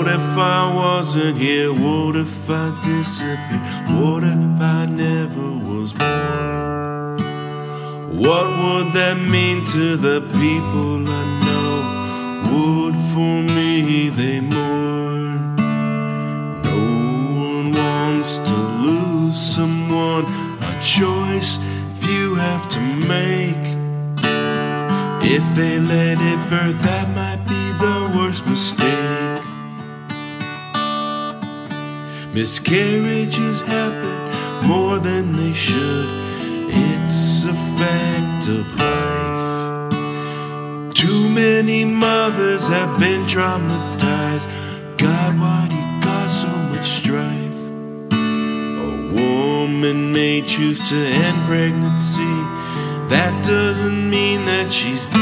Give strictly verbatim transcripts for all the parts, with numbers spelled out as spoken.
What if I wasn't here? What if I disappeared? What if I never was born? What would that mean to the people I know? Would for me they mourn? No one wants to lose someone, a choice few have to make. If they let it birth, that might be the worst mistake. Miscarriages happen more than they should. It's a fact of life. Too many mothers have been traumatized. God, why do you cause so much strife? A woman may choose to end pregnancy. That doesn't mean that she's bad.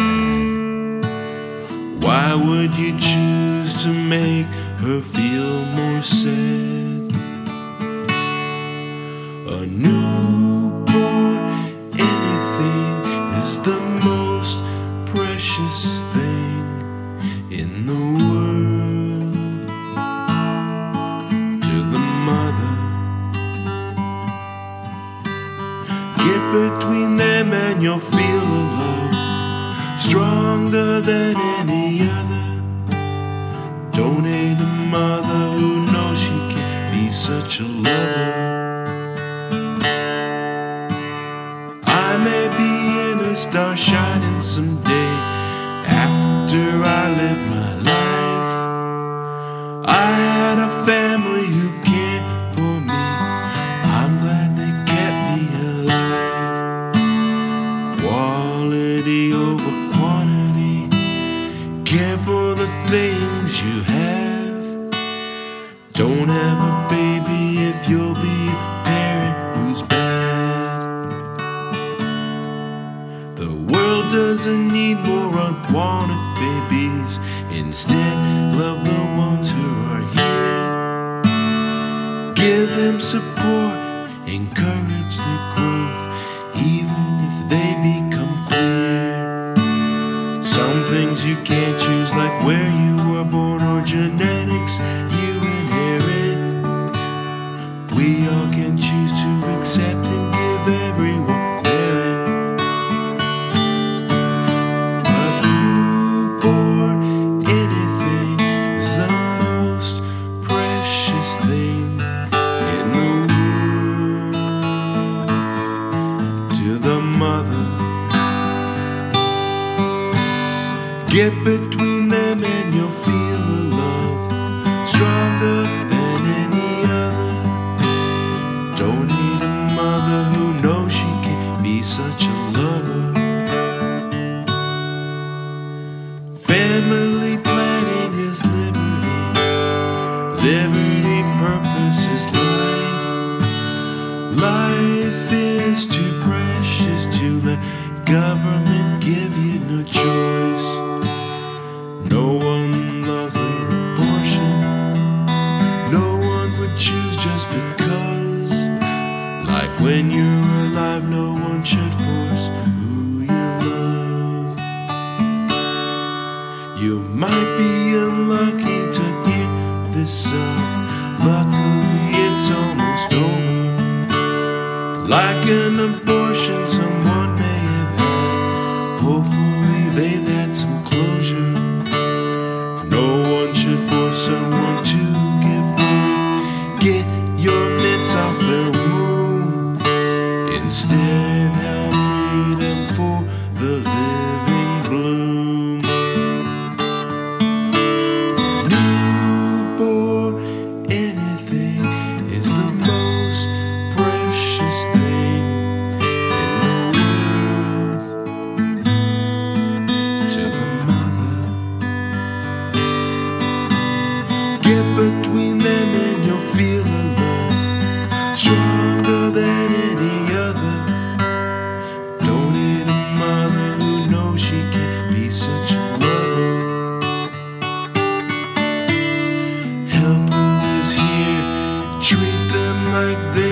Why would you choose to make her feel more sad? A newborn, anything is the most precious thing in the world. To the mother, get between them and you'll feel a love stronger than any other. Donate a mother who knows she can be such a lover. I may be in a star shining someday after I live my life. I had a family who cared for me. I'm glad they kept me alive. Quality over quantity. Care for the things you have. Don't have a baby if you'll be a parent who's bad. The world doesn't need more unwanted babies. Instead, love the ones who are here. Give them support, encourage their growth, even if they become queer. Some things you can't choose, like where you were born or genetics you inherit. We all can choose to accept and give everyone merit. A newborn, anything is the most precious thing in the world. To the mother, get between them and you'll feel a love stronger than any other. Don't need a mother who knows she can be such a lover. Family planning is liberty. Liberty purpose is life. Life is too precious to let government give you no choice. No one loves their abortion. No one would choose just because. Like when you're alive, no one should force who you love. You might be unlucky to hear this song. Luckily, it's almost over. Like an abortion someone may have had. Hopefully, they've had some closure. No one should force someone to give birth. Get your mitts off their womb. Instead, have freedom for the living bloom. Newborn, anything is the most precious thing in the world. To the mother, get between them and you'll feel a love stronger than any other. Don't need a mother who knows she can be such a lover. Help who is here, treat them like they